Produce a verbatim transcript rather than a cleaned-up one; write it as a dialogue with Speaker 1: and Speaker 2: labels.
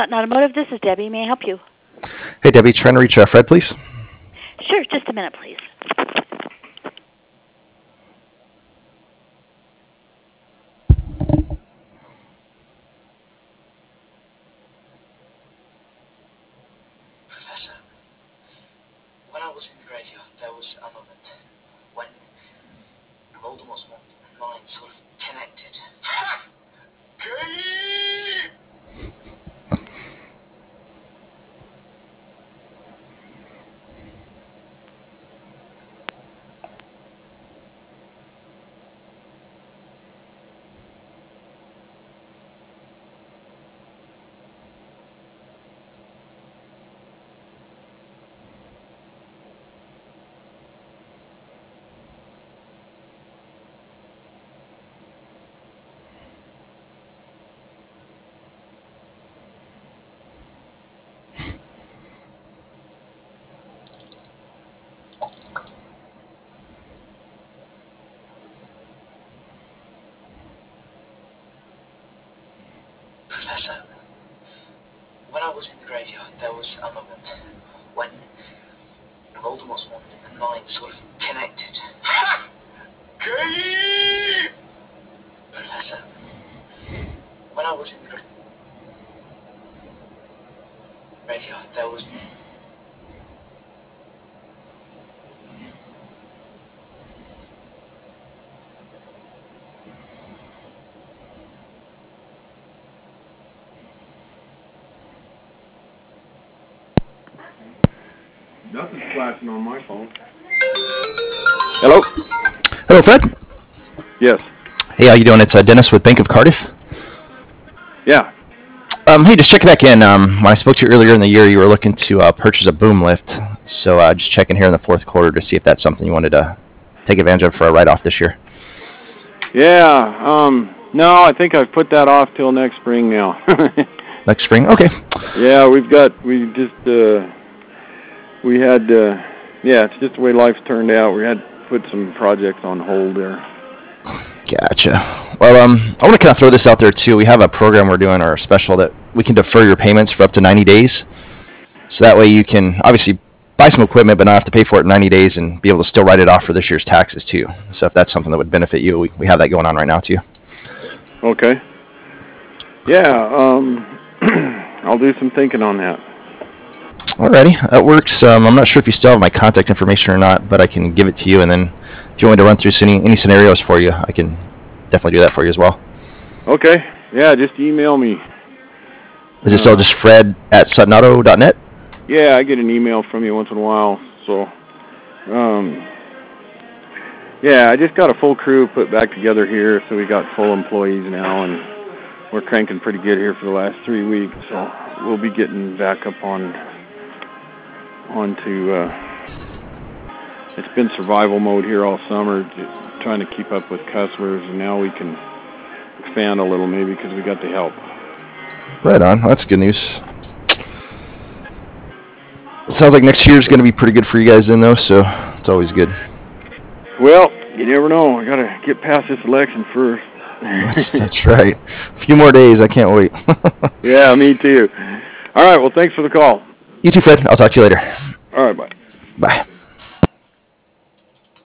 Speaker 1: Sutton Automotive, this is Debbie. May I help you?
Speaker 2: Hey, Debbie, trying to reach uh, Fred, please.
Speaker 1: Sure, just a minute, please.
Speaker 3: Professor, when I was in the graveyard, there was a moment when Voldemort's mind sort of connected. Professor, when I was in the graveyard, there was a moment when Voldemort's mind sort of connected. Professor, when I was in the gra- graveyard, there was...
Speaker 4: Nothing's flashing on my phone. Hello?
Speaker 2: Hello, Fred.
Speaker 4: Yes.
Speaker 2: Hey, how you doing? It's uh, Dennis with Bank of Cardiff.
Speaker 4: Yeah.
Speaker 2: Um, hey, just checking back in. Um, when I spoke to you earlier in the year, you were looking to uh, purchase a boom lift. So uh, just checking here in the fourth quarter to see if that's something you wanted to take advantage of for a write-off this year.
Speaker 4: Yeah. Um. No, I think I've put that off till next spring now.
Speaker 2: Next spring? Okay.
Speaker 4: Yeah, we've got, we just, uh, we had, uh, yeah, it's just the way life's turned out. We had to put some projects on hold there.
Speaker 2: Gotcha. Well, um, I want to kind of throw this out there, too. We have a program we're doing, or a special, that we can defer your payments for up to ninety days. So that way you can obviously buy some equipment, but not have to pay for it in ninety days and be able to still write it off for this year's taxes, too. So if that's something that would benefit you, we, we have that going on right now, too.
Speaker 4: Okay. Yeah, um, I'll do some thinking on that.
Speaker 2: Alrighty, that works. Um, I'm not sure if you still have my contact information or not, but I can give it to you, and then if you want me to run through any, any scenarios for you, I can definitely do that for you as well.
Speaker 4: Okay. Yeah, just email me.
Speaker 2: Is it still just Fred at sutton auto dot net?
Speaker 4: Yeah, I get an email from you once in a while, so, um, yeah, I just got a full crew put back together here, so we got full employees now, and we're cranking pretty good here for the last three weeks, so we'll be getting back up on, onto, uh, it's been survival mode here all summer, just trying to keep up with customers, and now we can expand a little maybe because we got the help.
Speaker 2: Right on. That's good news. It sounds like next year is going to be pretty good for you guys then, though, so it's always good.
Speaker 4: Well, you never know. I got to get past this election first.
Speaker 2: That's, that's right. A few more days. I can't wait.
Speaker 4: Yeah, me too. All right. Well, thanks for the call.
Speaker 2: You too, Fred. I'll talk to you later.
Speaker 4: All right. Bye.
Speaker 2: Bye.